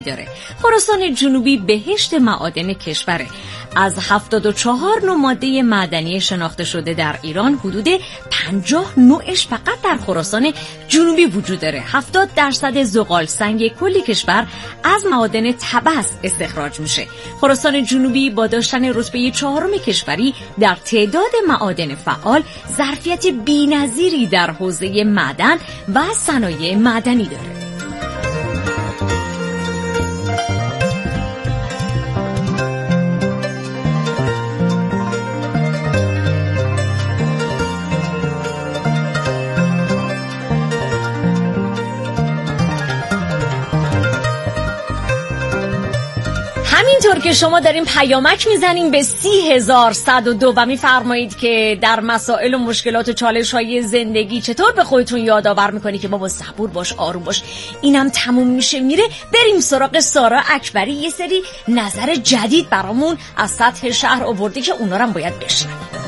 داره. خراسان جنوبی بهشت معادن کشوره. از 74 نوع ماده معدنی شناخته شده در ایران حدود 50 نوعش فقط در خراسان جنوبی وجود داره. 70% زغال سنگ کل کشور از معادن طبس استخراج میشه. خراسان جنوبی با داشتن رتبه 4 کشوری در تعداد معادن فعال ظرفیت بی‌نظیری در حوزه معدن و صنایع معدنی داره. همینطور که شما دارین پیامک میزنین به 30,102 و میفرمایید که در مسائل و مشکلات و چالش های زندگی چطور به خودتون یادآور میکنی که بابا صبور باش، آروم باش، اینم تموم میشه میره. بریم سراغ سارا اکبری. یه سری نظر جدید برامون از سطح شهر آورده که اونا رو هم باید بشنویم.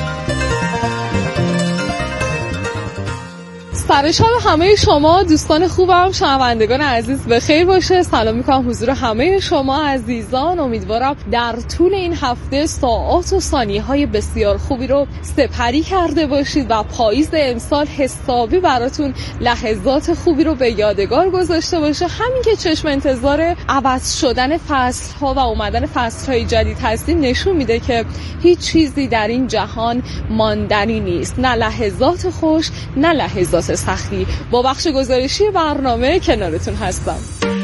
سر شب همه شما دوستان خوبم، شنوندگان عزیز بخیر باشه. سلام میکنم حضور همه شما عزیزان. امیدوارم در طول این هفته ساعات و ثانیه های بسیار خوبی رو سپری کرده باشید و پاییز امسال حسابی براتون لحظات خوبی رو به یادگار گذاشته باشه. همین که چشم انتظار عوض شدن فصل ها و اومدن فصل های جدید هستیم نشون میده که هیچ چیزی در این جهان ماندنی نیست، نه لحظات خوش نه لحظات سختی. با بخش گزارشی برنامه کنارتون هستم.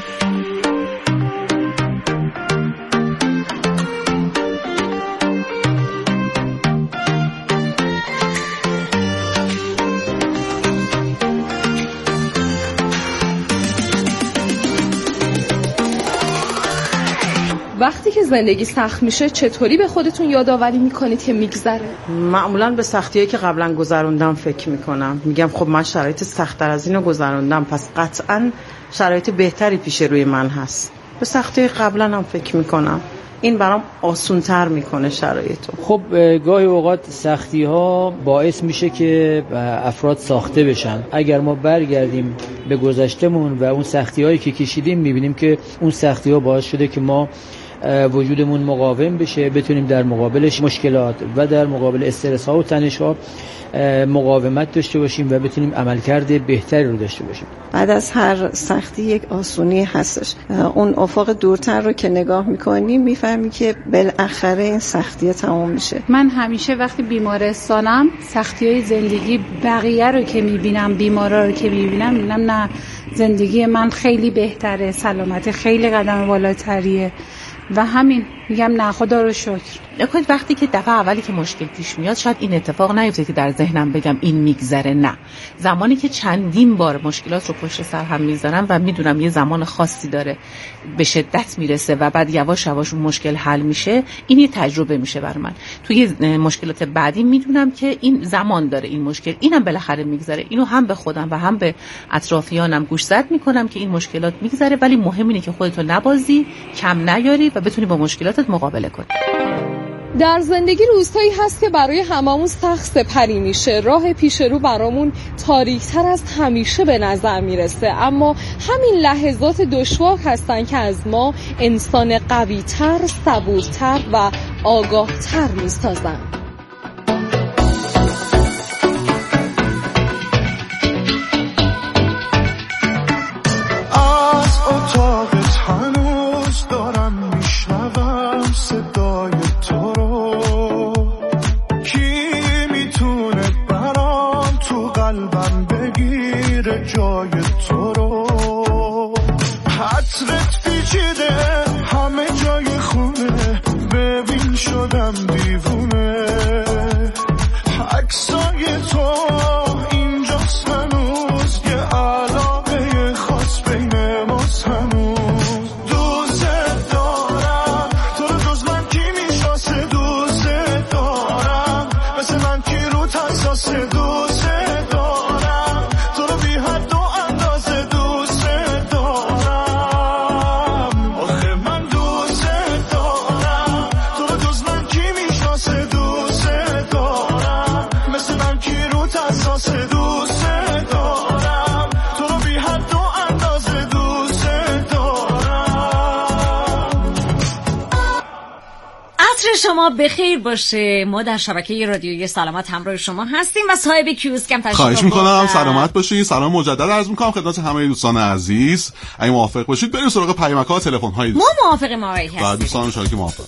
وقتی که زندگی سخت میشه چطوری به خودتون یادآوری میکنید که میگذره؟ معمولا به سختیایی که قبلا گذروندم فکر میکنم. میگم خب من شرایط سخت‌تر از اینو گذروندم، پس قطعاً شرایط بهتری پیش روی من هست. به سختیای قبلا هم فکر میکنم. این برام آسان‌تر میکنه شرایطو. خب گاهی اوقات سختی ها باعث میشه که افراد ساخته بشن. اگر ما برگردیم به گذشتمون و اون سختی هایی که کشیدیم میبینیم که اون سختی ها باعث شده که ما وجودمون مقاوم بشه، بتونیم در مقابلش مشکلات و در مقابل استرس ها و تنش ها مقاومت داشته باشیم و بتونیم عملکرد بهتری رو داشته باشیم. بعد از هر سختی یک آسونی هستش. اون افق دورتر رو که نگاه میکنی میفهمی که بالاخره این سختی تمام میشه. من همیشه وقتی بیمارستانم سختی‌های زندگی بقیه رو که میبینم، بیمارا رو که میبینم، میبینم نه زندگی من خیلی بهتره، سلامت خیلی قدم بالاتریه و همین میگم نه خدا رو شکر. نکنید وقتی که دفعه اولی که مشکل پیش میاد شاید این اتفاق نیفته که در ذهنم بگم این میگذره، نه. زمانی که چندین بار مشکلات رو پشت سر هم میذارم و میدونم یه زمان خاصی داره به شدت میرسه و بعد یواش یواش اون مشکل حل میشه، این یه تجربه میشه برای من. توی مشکلات بعدی میدونم که این زمان داره، این مشکل اینم بالاخره میگذره. اینو هم به خودم و هم به اطرافیانم گوشزد میکنم که این مشکلات میگذره، ولی مهم اینه که خودتو نبازی، کم نیاری و بتونی با مشکلاتت مقابله کنی. در زندگی روزهایی هست که برای هممون سخت سپری میشه. راه پیش رو برامون تاریک‌تر از همیشه به نظر میرسه، اما همین لحظات دشوار هستن که از ما انسان قوی‌تر، صبورتر و آگاه‌تر میسازن. از اتاقت هنوز دارم میشنوم صدای تو رو، کی میتونه برام تو قلبم بگیره جای تو رو. حطرت پیچیده همه جای خونه، ببین شدم دیوونه. عکسای تو اینجاست هنوز، یه علاقه خاص بین ماست هنوز. دوست دارم تو رو، جز من کی میشناسه؟ دوست دارم مثل من کی رو حساسه؟ دوست دارم تو رو بی حد و اندازه. دوست دارم آخه من دوست دارم تو رو، جز من کی میشناسه؟ دوست دارم مثل من کی رو حساسه؟ شما بخیر باشه. ما در شبکه رادیویی سلامت همراه شما هستیم و صاحب کیوسک هم تشریف خواهش میکنم سلامت باشید. سلام مجدد عرض میکنم خدمت همه دوستان عزیز. اگه موافق باشید بریم سراغ پیامک‌ها، تلفن‌های ما موافقیم آقای هستیم. بعد دوستان شما که موافق.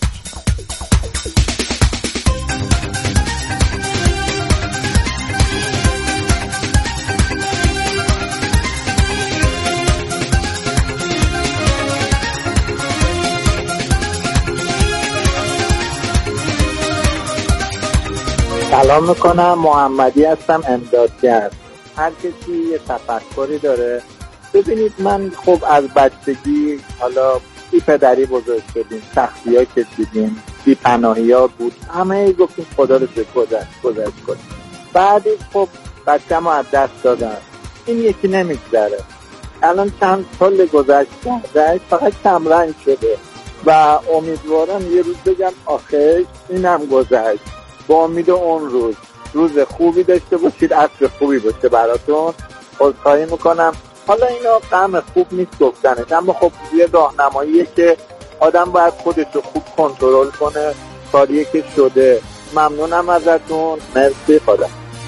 سلام میکنم، محمدی هستم، امدادگر. هر کسی یه تفکری داره. ببینید من خب از بچگی حالا بی پدری بزرگ شدیم، سختی ها کشیدیم، بی پناهی ها بود، همه گفتیم خدا رو گذشت کنیم. بعدی خب بچه‌مو از دست دادم، این یکی نمیگذره. الان چند سال گذشته فقط کمرنگ شده و امیدوارم یه روز بگم آخه اینم گذشت. با امید اون روز خوبی داشته باشید، عصر خوبی باشه براتون. عذرخواهی میکنم. حالا اینا غم خوب نیست گفتنش، اما خب یه راهنماییه که آدم باید خودش رو خوب کنترل کنه. کاریه که شده. ممنونم ازتون. مرسی. خدا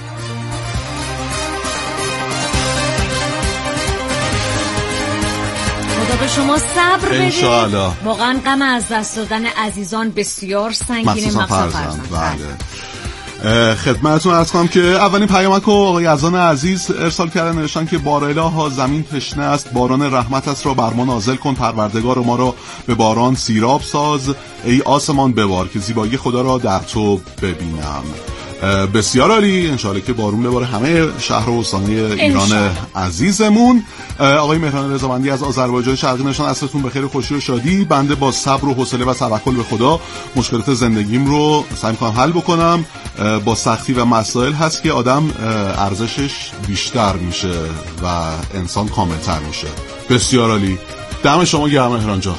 به شما صبر بده. انشاءالله. واقعا غم از دست دادن عزیزان بسیار سنگینه، مخصوصا فرزند. بله. خدمتتون عرض کنم که اولین پیامک رو آقای یزدان عزیز ارسال کردن، نوشتن که بارالها زمین تشنه است، باران رحمت است را بر ما نازل کن، پروردگار ما را به باران سیراب ساز، ای آسمان ببار که زیبایی خدا را در تو ببینم. بسیار عالی، انشالله که بارون بباره همه شهر و استان ایران عزیزمون. آقای مهران رضامندی از آذربایجان شرقی نشان عصرتون بخیر، خوشی و شادی. بنده با صبر و حوصله و توکل به خدا مشکلات زندگیم رو سعی می‌کنم حل بکنم. با سختی و مسائل هست که آدم ارزشش بیشتر میشه و انسان کاملتر میشه. بسیار عالی، دم شما گرم مهران جان.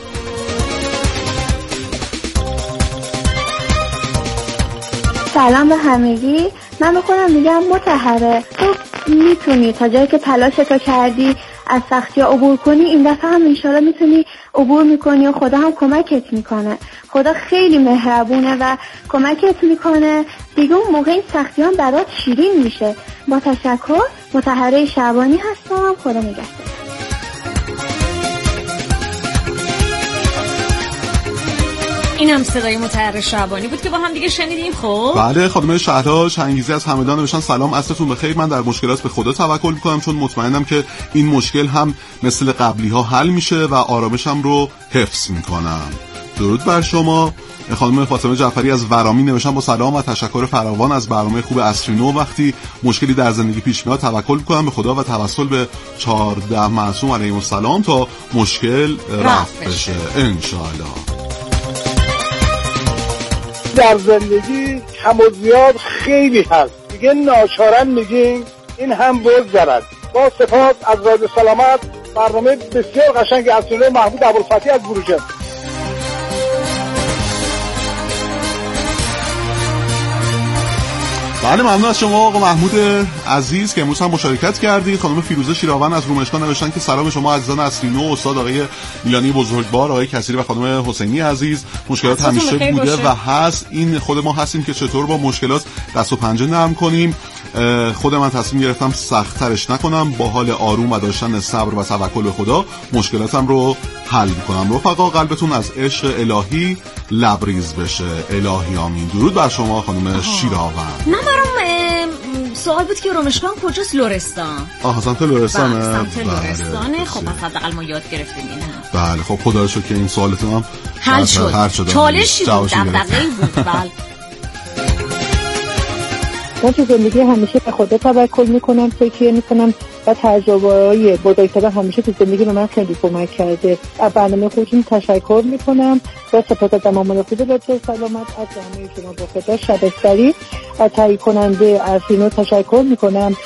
سلام به همگی. من بکنم میگم مطهره، تو میتونی تا جایی که تلاشتو کردی از سختی ها عبور کنی، این دفعه هم انشالله میتونی عبور میکنی و خدا هم کمکت میکنه. خدا خیلی مهربونه و کمکت میکنه دیگه. اون موقع این سختی ها برات شیرین میشه. با تشکر، مطهره شعبانی هستم. خدا نگهدار. این هم صدای مطهر شعبانی بود که با هم دیگه شنیدیم. خب بله، خانم شهلا شنگیزی از همدان نوشتن سلام، عصرتون بخیر. من در مشکلات به خدا توکل میکنم چون مطمئنم که این مشکل هم مثل قبلی ها حل میشه و آرامشم رو حفظ میکنم. درود بر شما. خانم فاطمه جعفری از ورامی نوشتن با سلام و تشکر فراوان از برنامه خوب عصری نو. وقتی مشکلی در زندگی پیش میاد توکل میکنم به خدا و توسل به 14 معصوم علیهم السلام تا مشکل رفع بشه ان شاء الله. در زندگی کم و زیاد خیلی هست دیگه، ناچارن میگیم این هم بگذرد. با سپاس از رادیو سلامت، برنامه بسیار قشنگ از جناب محمود ابوالفتحی از بروجرد. بله، ممنون از شما آقا محمود عزیز که امروز هم مشارکت کردید. خانم فیروزه شیراون از رومشکان نوشتن که سلام شما عزیزان عصری نو، استاد آقای میلانی بزرگوار، آقای کثیری و خانم حسینی عزیز. مشکلات همیشه بوده و هست، این خود ما هستیم که چطور با مشکلات دست و پنجه نرم کنیم. خود من تصمیم گرفتم سخت‌ترش نکنم، با حال آروم و داشتن صبر و توکل به خدا مشکلاتم رو حل می‌کنم. رفقا قلبتون از عشق الهی لبریز بشه. الهی آمین. درود بر شما خانم شیراون. من برام سوال بود که رومشکان کجاست؟ لرستان. سمت لرستانه. سمت لرستانه. خب مثلا حداقل ما یاد گرفتیم اینه. بله، خب خدا رو شکر که این سوالتون هم حل شد. چالشی بود، دغدغه‌ای بود. بله. من تو زندگی همیشه به خدا توکل میکنم، تکیه میکنم و تجربه‌های بزرگتر همیشه تو زندگی به من خیلی کمک کرده. از برنامه خودتون تشکر میکنم. با سپاس از تمام خدا بچه سلامت از همه شما. با خدا شب سری از تهیه کننده عرفینو تشکر میکنم.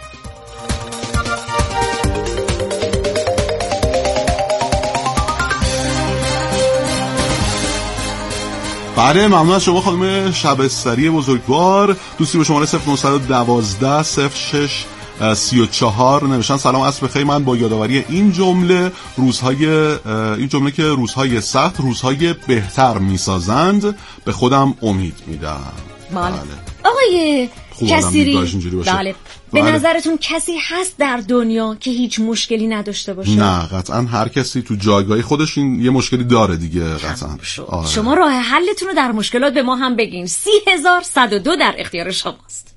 بله، ممنون از شما خانم شبستری بزرگوار. دوستی به شماره 0912 06 34 نوشتن سلام عصر بخیر، من با یادآوری این جمله که روزهای سخت روزهای بهتر میسازند به خودم امید میدم. بله. آقای کسیری، بله. به بله. نظرتون کسی هست در دنیا که هیچ مشکلی نداشته باشه؟ نه قطعا هر کسی تو جایگاه خودش یه مشکلی داره دیگه قطعا. شما راه حلتون رو در مشکلات به ما هم بگین. 30,102 در اختیار شماست.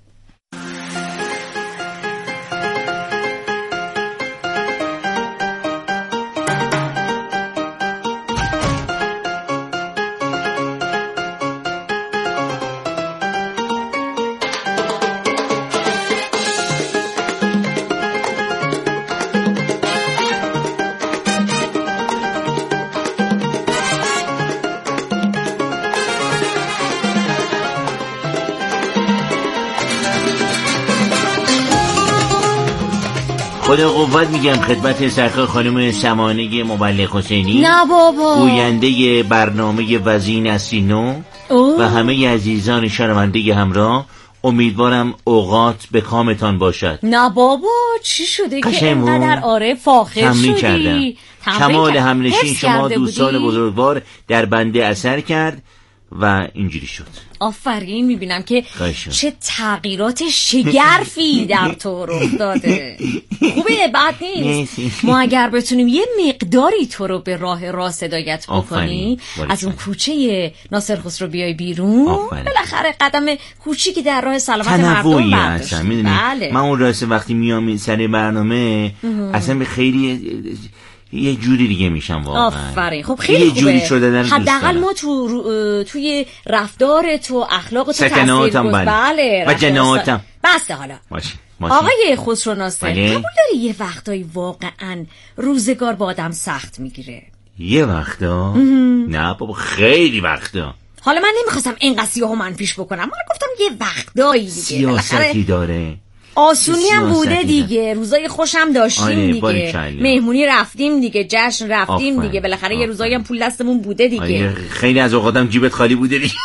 خدا قوت میگم خدمت سرکار خانم سمانه مبلغ حسینی، نه بابا، گوینده برنامه وزین نسینو و همه عزیزان شنونده همراه. امیدوارم اوقات به کامتان باشد. نه بابا چی شده که اینقدر فاخر شدی؟ کردم. کمال همنشین شما دوستان بزرگوار در بنده اثر کرد و اینجوری شد. آفرین. میبینم که چه تغییرات شگرفی در تو رخ داده. خوبه، بد نیست. ما اگر بتونیم یه مقداری تو رو به راه راست هدایت بکنیم، از اون کوچه ناصر خسرو بیای بیرون، بالاخره قدم کوچیکی در راه سلامت مردم برداشت. بله. من اون راسته وقتی میام سر برنامه اصلا به خیلی یه جوری دیگه میشم واقعا. آفرین. خب خیلی خوبه. جوری شده حداقل ما توی رفتار تو، اخلاق تو، سکناتم بله و جناتم. بس حالا آقای خسرو ناصر، قبول داری یه وقتایی واقعا روزگار با آدم سخت میگیره؟ یه وقتا؟ نه بابا خیلی وقتا. حالا من نمیخواستم اینقدر سیاه و منفیش بکنم، من گفتم یه وقتایی دیگه سیاستی داره، آسونی هم بوده دیگه، روزای خوشم داشتیم دیگه، مهمونی رفتیم دیگه، جشن رفتیم دیگه، بالاخره یه روزایی هم پول دستمون بوده دیگه. خیلی از اوقاتم جیبت خالی بوده دیگه.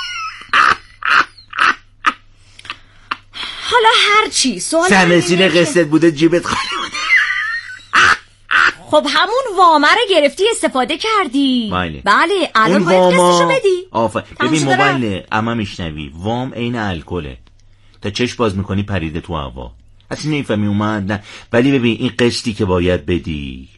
حالا هر چی سوال سرنسین قسطت بوده جیبت خالی بوده. خب همون وامه رو گرفتی استفاده کردی. بله الان باید قسطشو بدی. ببین موبایل اما میشنوی، وام عین الکله، تا چشم باز میکنی پریده تو هوا، اصلا نمیفهمی اومد. نه ولی ببین این قسطی که باید بدی،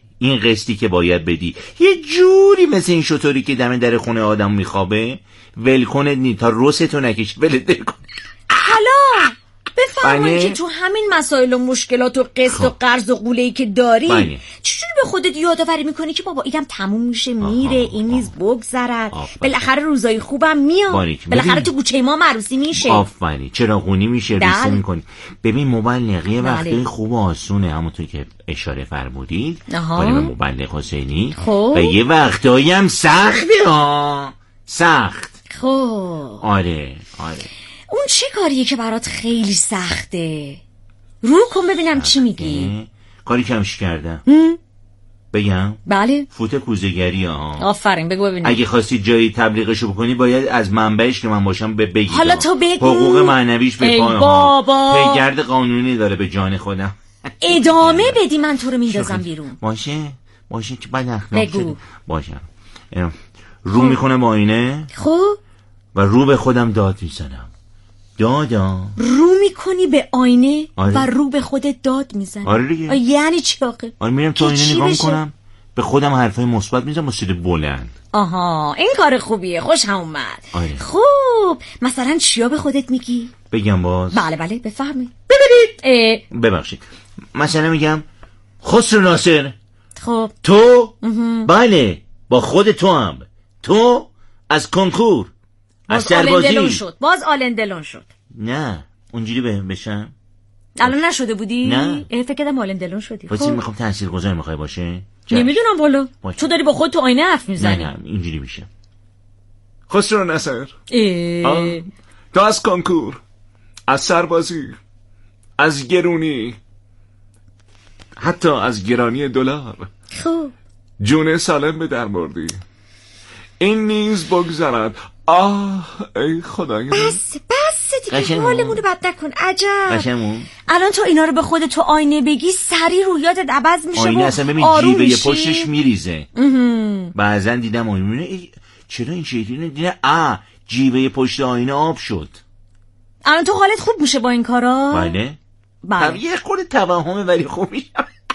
یه جوری مثل این شطوری که دم در خونه آدم میخوابه، ول کنه نی تا روستو نکشی ولت کنه. حالا بفرمایید که تو همین مسائل و مشکلات و قسط و قرض و قوله‌ای که داری چجوری به خودت یادآوری میکنی که بابا اینم تموم میشه میره، این نیز بگذرد، بالاخره روزای خوبم میاد، بالاخره تو کوچه ما عروسی میشه، آفرین چراغونی میشه، ریسه میکنی. ببین مبلغی وقتی خوب و آسونه، همونطور که اشاره فرمودید ولی به مبلغ حسینی و یه وقتایی هم سخته سخت. آره اون چه کاریه که برات خیلی سخته؟ رو کن ببینم چی میگی. کاری کمش کردم. بگم؟ بله. فوت کوزه‌گری ها. آفرین بگو ببینم. اگه خواستی جایی تبلیغشو بکنی باید از منبعش که من باشم بگی. حالا تو بگو. حقوق معنویش به پای بابا. پیگرد قانونی داره به جان خودم. ادامه بدی من تو رو میندازم بیرون. باشه که بعد اخلاق بگو. باشه. رو میکنم آینه. خب. و رو به خودم داد میزنم. دادا رو میکنی به آینه و رو به خودت داد میزنی. آره دیگه. یعنی چی آخه؟ میرم تو آینه نگاه میکنم، به خودم حرفای مثبت میزنم با صدای بلند. آها این کار خوبیه، خوشم اومد. خوب مثلا چیا به خودت میگی؟ بگم باز؟ بله بفهمی. ببینید ببخشید، مثلا میگم خسرو ناصر، خب تو بله با خود تو هم، تو از کنکور از سربازی باز آلندلون شد. نه اونجوری بشم الان نشده بودی؟ نه فکر کردم آلندلون شدی. خب میخوام تاثیرگذار میخوای باشه؟ نمیدونم والا، تو داری با خود تو آینه حرف میزنی. نه اینجوری میشه. خسرو ناصر تو از کنکور، از سربازی، از گرونی، حتی از گرانی دلار خب جون سالم به در بردی. این نیز بگذرد. ای خدای من. بس بس دیگه حالمونو بد نکن. عجب قشنگون. الان تو اینا رو به خودت تو آینه بگی سری رویاتت عوض میشه. آینه اصلا ببین جیبه پشتش میریزه. بعضا دیدم آینه چرا این شکلی دیدم جیبه پشت آینه آب شد. الان تو حالت خوب میشه با این کارا؟ بله. یه خورده توهمه ولی خوب میشه.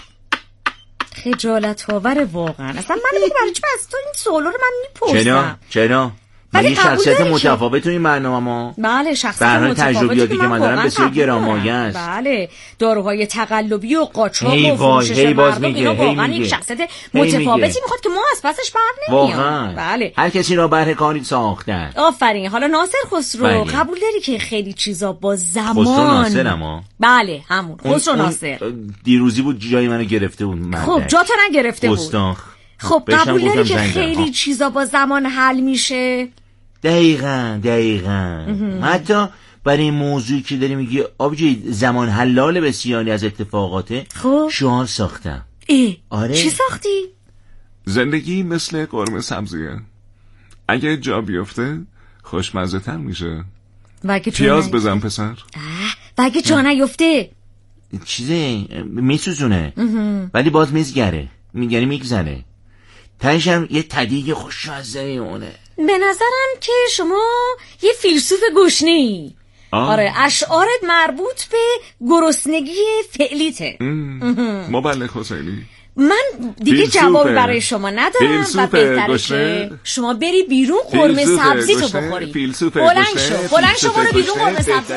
خجالت آوره واقعا. اصلا من دیگه برای چی از تو این سوالو رو من میپرسم؟ چرا؟ ولی شخصیت متفاوت تو این برنامه ما. بله شخصیت تجربیاتی که من دارم بسیار گرانمایه است. بله داروهای تقلبی و قاچاق و فروشش مردم اینا واقعا این شخصیت متفاوتی میخواد که ما از پسش بر نمیام. بله هر کسی را بهره کاری ساختن. آفرین. حالا ناصر خسرو قبول داری که خیلی چیزا با زمان خسرو ناصر اما بله همون خسرو ناصر دیروزی بود جای منو گرفته بود. خب جاتو نگرفته بود. گستاخ. خب قبول داری که خیلی چیزا با زمان حل میشه؟ دقیقاً. حتی برای این موضوعی که داری میگی آبجی زمان حلال بسیاری از اتفاقاته. خب شعار ساختم. آره. چی ساختی؟ زندگی مثل قرمه سبزیه، اگه جا بیفته خوشمزه تر میشه. پیاز بزن پسر. و اگه جا نیفته چیزه میسوزونه ولی باز میزگره، یعنی میگذره. تهش هم یه تدیگ خوشمزه میمونه. به نظرم که شما یه فیلسوف گشنه‌ای. آره اشعارت مربوط به گرسنگی فعلیته. مبلغ حسینی من دیگه جوابی برای شما ندارم و بهتره که شما بری بیرون قرمه سبزی تو بخوری. بلند شو برو بیرون قرمه سبزی.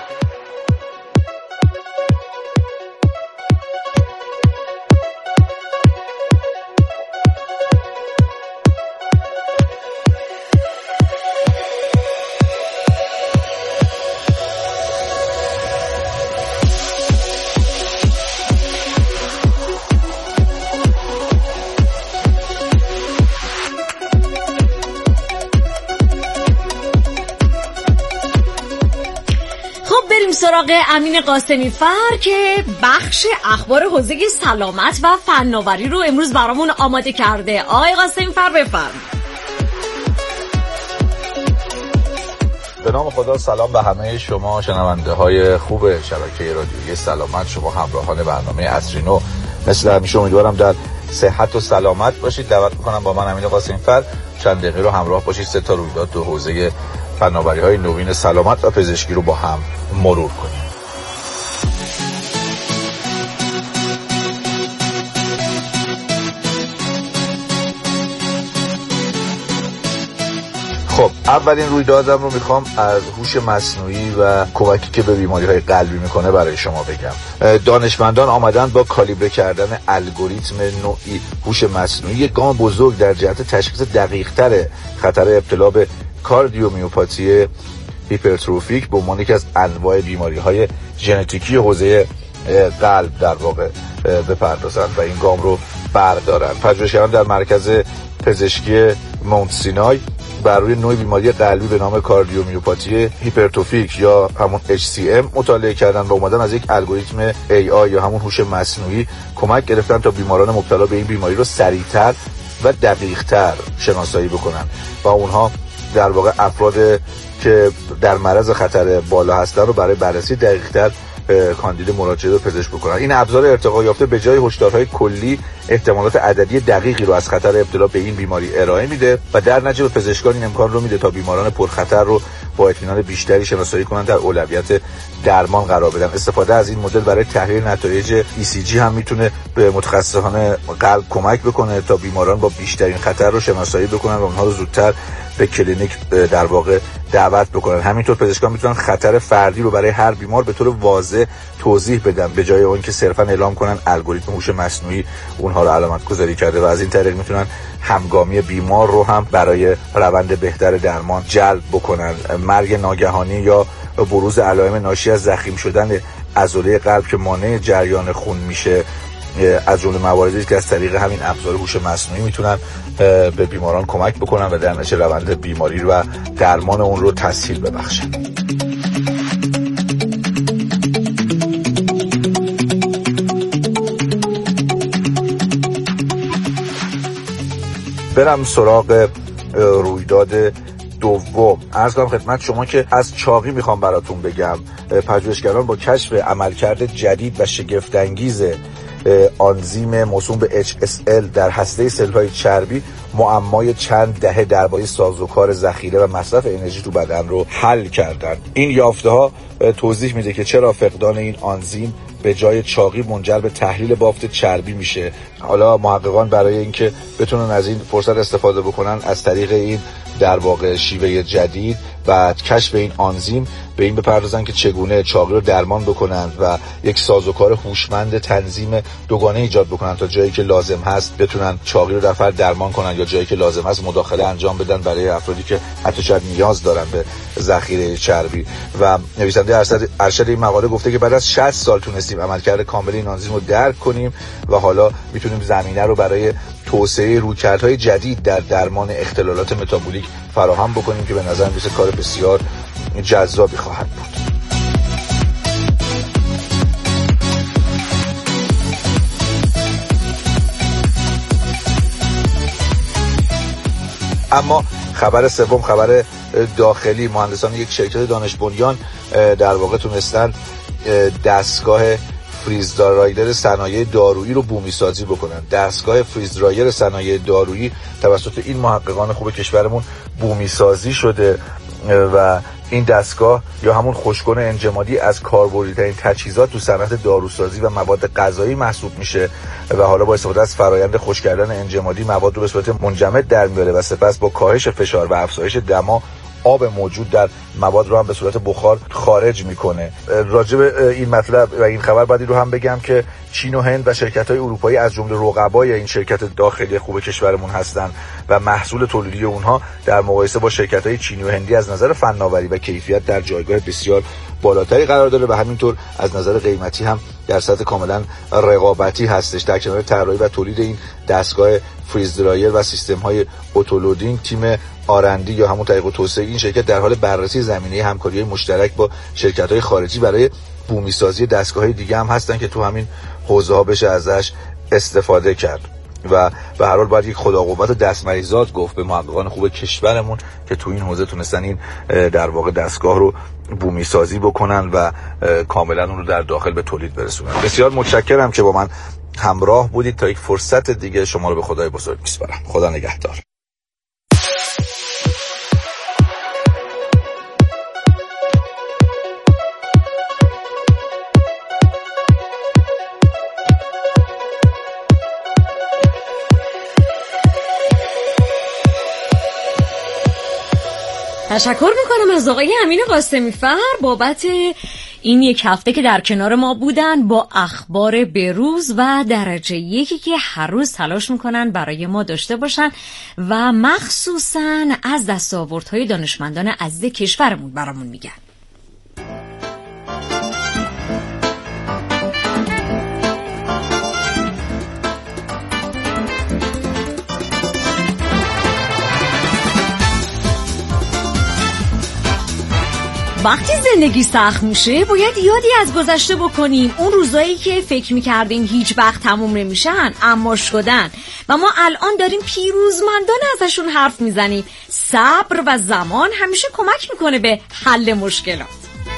سراغ امین قاسمی فر که بخش اخبار حوزه سلامت و فناوری رو امروز برامون آماده کرده. آقای قاسمی فر بفرمایید. به نام خدا سلام به همه شما شنونده های خوب شبکه رادیویی سلامت، شما همراهان برنامه عصرینو. مثل همیشه امیدوارم در صحت و سلامت باشید. دعوت میکنم با من امین قاسمی فر چند دقیقه رو همراه باشید. 3 تا رویداد تو حوزه فناوری‌های نوین سلامت و پزشکی رو با هم مرور کنیم. خب اولین رویدادم رو میخوام از هوش مصنوعی و کمکی که به بیماری‌های قلبی میکنه برای شما بگم. دانشمندان آمدن با کالیبره کردن الگوریتم نوعی هوش مصنوعی یک گام بزرگ در جهت تشخیص دقیق‌تر خطر ابتلا به کاردیومیوپاتی هیپرتروفیک به عنوان یکی از انواع بیماری‌های ژنتیکی حوزه قلب در واقع بپردازند و این گام رو بردارن. پژوهشگران در مرکز پزشکی مونت سینای بر روی نوع بیماری قلبی به نام کاردیومیوپاتی هیپرتروفیک یا همون HCM مطالعه کردن و اومدن از یک الگوریتم AI یا همون هوش مصنوعی کمک گرفتن تا بیماران مبتلا به این بیماری رو سریعتر و دقیق‌تر شناسایی بکنن و اونها در واقع افراد که در معرض خطر بالا هستن رو برای بررسی دقیق‌تر کاندید مراجعه به پزشک بکنن. این ابزار ارتقا یافته به جای هشدارهای کلی احتمالات عددی دقیقی رو از خطر ابتلا به این بیماری ارائه میده و در نتیجه به پزشکان این امکان رو میده تا بیماران پرخطر رو با اطمینان بیشتری شناسایی کنن، در اولویت درمان قرار بدن. استفاده از این مدل برای تحلیل نتایج ECG هم میتونه به متخصصان قلب کمک بکنه تا بیماران با بیشترین خطر رو شناسایی بکنن و اونها رو زودتر به کلینیک در واقع دعوت بکنن. همینطور پزشکان میتونن خطر فردی رو برای هر بیمار به طور واضح توضیح بدن به جای اون که صرفا اعلام کنن الگوریتم هوش مصنوعی اونها رو علامت گذاری کرده و از این طریق میتونن همگامی بیمار رو هم برای روند بهتر درمان جلب بکنن. مرگ ناگهانی یا بروز علائم ناشی از ضخیم شدن عضله قلب که مانع جریان خون میشه از جمله مواردی که از طریق همین ابزار هوش مصنوعی میتونن به بیماران کمک بکنن و در نتیجه روند بیماری و درمان اون رو تسهیل ببخشن. برم سراغ رویداد دوم عرض کنم خدمت شما که از چاقی میخوام براتون بگم. پژوهشگران با کشف عملکرد جدید و شگفت‌انگیز آنزیم موسوم به HSL در هسته سل‌های چربی معمای چند دهه درباره سازوکار ذخیره و مصرف انرژی تو بدن رو حل کردن. این یافته‌ها توضیح میده که چرا فقدان این آنزیم به جای چاقی منجر به تحلیل بافت چربی میشه. حالا محققان برای اینکه بتونن از این فرصت استفاده بکنن، از طریق این در واقع شیوه جدید و کشف این آنزیم به این بپردازن که چگونه چاقی رو درمان بکنن و یک سازوکار هوشمند تنظیم دوگانه ایجاد بکنن تا جایی که لازم هست بتونن چاقی رو در فرد درمان کنن یا جایی که لازم هست مداخله انجام بدن برای افرادی که حتی شاید نیاز دارن به ذخیره چربی. و نویسنده ارشد این مقاله گفته که بعد از 60 سال تونستیم عملکرد کامل این آنزیم رو درک کنیم و حالا میتونیم زمینه رو برای توسعه رویکردهای جدید در درمان اختلالات متابولیک فراهم بکنیم که به نظر میاد کار بسیار جذابی خواهد بود. اما خبر سوم، خبر داخلی. مهندسان یک شرکت دانش بنیان در واقع تونستن دستگاه فریز درایر صنایع دارویی رو بومی سازی بکنن. دستگاه فریز درایر صنایع دارویی توسط این محققان خوب کشورمون بومی سازی شده و این دستگاه یا همون خشک‌کن انجمادی از کاربردی‌ترین تجهیزات تو صنعت داروسازی و مواد غذایی محسوب میشه و حالا با استفاده از فرآیند خشک کردن انجمادی مواد رو به صورت منجمد در میاره و سپس با کاهش فشار و افزایش دما آب موجود در مواد رو هم به صورت بخار خارج میکنه. راجع به این مطلب و این خبر بعدی رو هم بگم که چین و هند و شرکت‌های اروپایی از جمله رقبای این شرکت داخلی خوب کشورمون هستن و محصول تولیدی اونها در مقایسه با شرکت‌های چینی و هندی از نظر فناوری و کیفیت در جایگاه بسیار بالاتری قرار داره و همینطور از نظر قیمتی هم در سطح کاملا رقابتی هستش. در کنار طراحی و تولید این دستگاه فریز درایر و سیستم‌های اتولودینگ، تیم آرندی یا همون طریق توسعه این شرکت در حال بررسی زمینه همکاری مشترک با شرکت‌های خارجی برای بومی سازی دستگاه‌های دیگه هم هستن که تو همین حوزه‌ها بشه ازش استفاده کرد. و به هر حال باید یک خداقوت و دستمریزات گفت به محققان خوب کشورمون که تو این حوزه تونستن این در واقع دستگاه رو بومی سازی بکنن و کاملا اون رو در داخل به تولید برسونن. بسیار متشکرم که با من همراه بودید. تا یک فرصت دیگه شما رو به خدای بزرگ میسپارم. خدا نگهدار. تشکر میکنم از آقای امین قاسمی فر بابت این یک هفته که در کنار ما بودن با اخبار بروز و درجه یکی که هر روز تلاش میکنن برای ما داشته باشن و مخصوصا از دستاوردهای دانشمندان عزیز کشورمون برامون میگن. وقتی زندگی سخت میشه باید یادی از گذشته بکنیم. اون روزایی که فکر میکردیم هیچ وقت تموم نمیشن اما شدن و ما الان داریم پیروزمندانه ازشون حرف میزنیم. صبر و زمان همیشه کمک میکنه به حل مشکلات.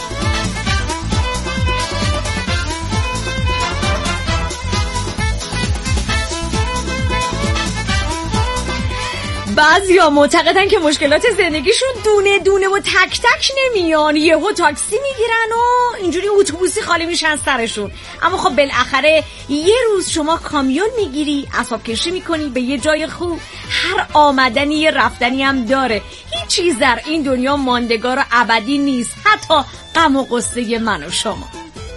بعضیا معتقدن که مشکلات زندگیشون دونه دونه و تک تک نمیان، یهو تاکسی میگیرن و اینجوری اتوبوسی خالی میشن سرشون. اما خب بالاخره یه روز شما کامیون میگیری، اسباب کشی میکنی به یه جای خوب. هر آمدنی یه رفتنی هم داره. هیچ چیز در این دنیا ماندگار و ابدی نیست، حتی غم و غصه من و شما.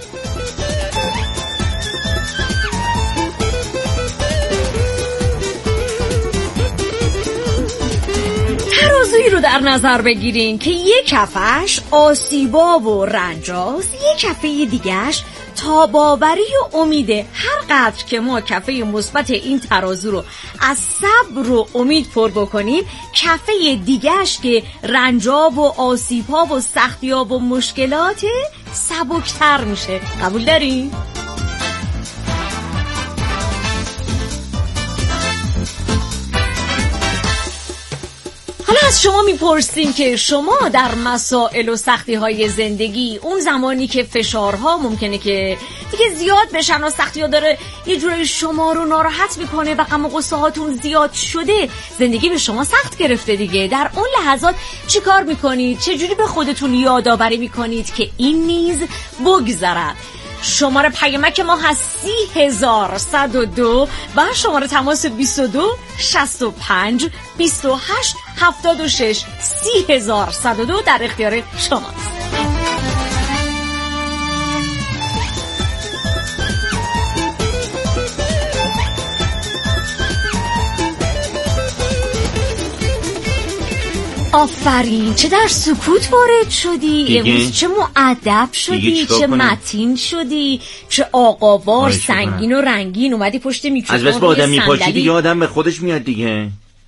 ترازویی رو در نظر بگیرین که یک کفش آسیبا و رنجاست، یک کفه دیگهش تاباوری و امیده. هر قدر که ما کفه مثبت این ترازو رو از صبر و امید پر بکنیم، کفه دیگهش که رنجاب و آسیبا و سختیاب و مشکلات سبکتر میشه. قبول دارین؟ حالا از شما میپرسیم که شما در مسائل و سختی های زندگی اون زمانی که فشارها ممکنه که دیگه زیاد بشن و سختی ها داره یه جوری شما رو ناراحت میکنه و غم و غصه هاتون زیاد شده، زندگی به شما سخت گرفته دیگه، در اون لحظات چی کار میکنید؟ چجوری به خودتون یادآوری میکنید که این نیز بگذرد؟ شماره پیامک ما هست 30102 و شماره تماس 22 65 28 76 30102 در اختیار شماست. آفرین، چه در سکوت وارد شدی امروز، چه مؤدب شدی، چه متین شدی، چه آقاوار سنگین و رنگین اومدی پشت میکروفون. از بس با آدم میپاشی دیگه آدم به خودش میاد دیگه.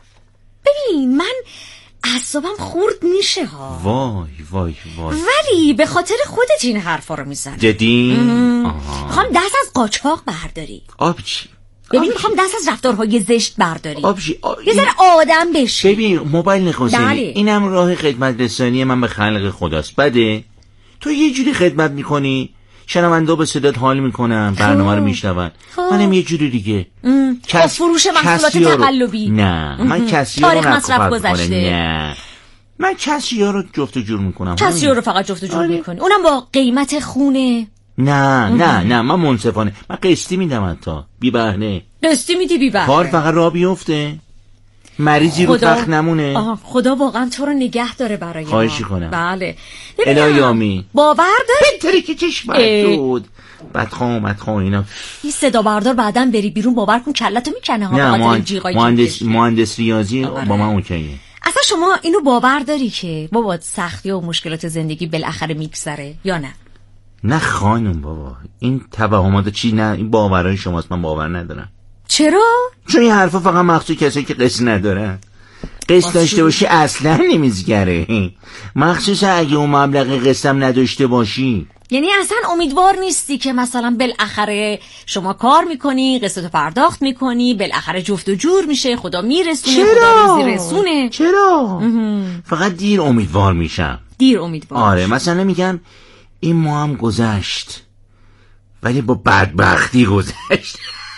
ببین من اعصابم خورد میشه ها. وای وای وای. ولی به خاطر خودت این حرفا رو میزنی. جدی؟ میخوام دست از قاچاق برداری. آبچی. ببین میخوام دست از رفتارهای زشت برداری. یه ذره آدم بشی. ببین موبایل نخواستی اینم راه خدمت رسانی من به خلق خداست. بده تو یه جوری خدمت میکنی شنوندا به صدات حال میکنن، برنامه رو میشنون. منم یه جوری دیگه فروش محصولات تقلبی. نه من کسی رو مصرف گذشته. نه من کسی رو جفت و جور میکنم. کسی رو فقط جفت و جور میکنی، اونم با قیمت خونه. نه من منصفانه، من قسطی میدم، حتی بی بهنه قسطی میدی بی بهنه. کار فقط راه بیفته، مریضی رو تخت نمونه. خدا واقعا تو رو نگه داره برای ما. خواهشی کنم. بله الهی آمین. باور داری بهتره که چشم دود بدخواه اینا این صدا بردار بعدم بری بیرون باور کن کلتو میکنه ها. نه مهندس ریاضی با من اوکیه. اصلا شما اینو باور داری که بابا سختی و مشکلات زندگی بالاخره میگذره یا نه؟ نه خانم بابا این توهمات چی؟ نه این باورهای شماست، من باور ندارم. چرا؟ چون این حرفا فقط مخصوص کسایی که قسط ندارن. قسط داشته باشی اصلا نمیزگره، مخصوصا اگه اون مبلغ قسطم نداشته باشی. یعنی اصلا امیدوار نیستی که مثلا بالاخره شما کار میکنی، قسطتو پرداخت میکنی، بالاخره جفت و جور میشه، خدا میرسونه، خدا روزی رسونه. چرا؟ فقط دیر امیدوار میشم. دیر امیدوار. آره مثلا میگم این ماه هم گذشت ولی با بدبختی گذشت.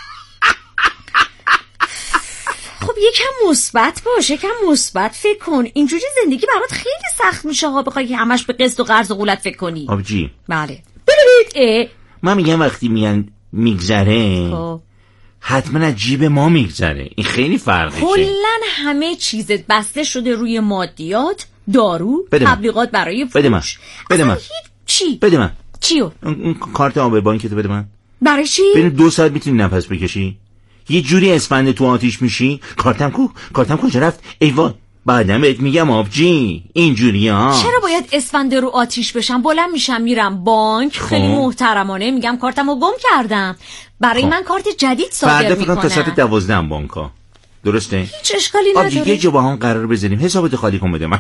خب یکم مثبت باش، یکم مثبت فکر کن. اینجوری زندگی برات خیلی سخت میشه ها، بخوای که همش به قسط و قرض و قولت فکر کنی. آبجی بله من میگم وقتی میگن میگذره حتما از جیب ما میگذره، این خیلی فرقشه. کلن همه چیزت بسته شده روی مادیات، دارو، تبلیغات برای فروش. بده من چی؟ بده من چیو؟ اون کارت آب بانکتو بده من. برای چی؟ ببین 2 ساعت میتونی نفس بکشی، یه جوری اسفند تو آتیش میشی. کارتم کجا رفت؟ ای وای بعدم بهت میگم آبجی اینجوری ها. چرا باید اسفند رو آتیش بشم؟ بلند میشم میرم بانک، خیلی محترمانه میگم کارتمو گم کردم، برای من کارت جدید صادر میکنن. فردا تا ساعت 12 بانکا، درسته؟ هیچ اشکالی نداره. آبجی یه جا با هم قرار بذاریم حسابت خالی کن بده من.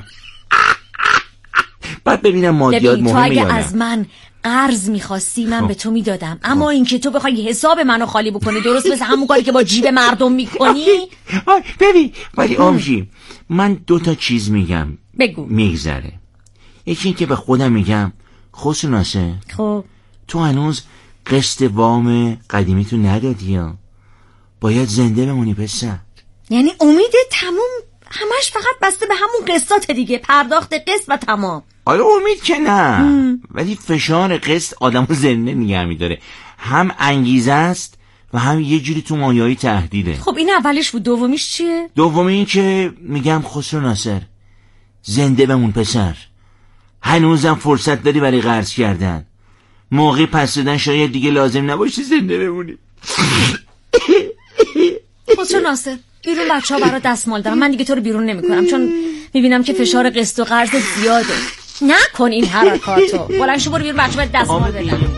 بعد ببینم مادیات مهمه یا نه. تو اگه از من قرض میخواستی من به تو میدادم، اما اینکه تو بخوای حساب منو خالی بکنی درست مثل همون کاری که با جیب مردم میکنی. ببین ولی آبجی من 2 تا چیز میگم بگو. میگذره. یکی این که به خودم میگم خسرو ناصر خب تو هنوز قسط وام قدیمی تو ندادی یا باید زنده بمونی پسر. یعنی امید تموم همش فقط بسته به همون قسطات دیگه، پرداخت قسط و تمام. آره امید که نه ولی فشار قسط آدمو زنده نگه میداره، هم انگیزه است و هم یه جوری تو مایه‌ای تهدیده. خب این اولش بود، دومیش چیه؟ دومی این که میگم خسرو ناصر زنده بمون پسر، هنوزم فرصت داری برای قرض کردن، موقع پس دادن شاید دیگه لازم نباشه زنده بمونی. خسرو ناصر بیرون بچه‌ها برات دستمال دارم، من دیگه تو رو بیرون نمی‌کنم چون می‌بینم که فشار قسط و قرض زیاده. نکن این حرکاتو. بلند شو برو بیرون بچه‌ها دستمال بدن.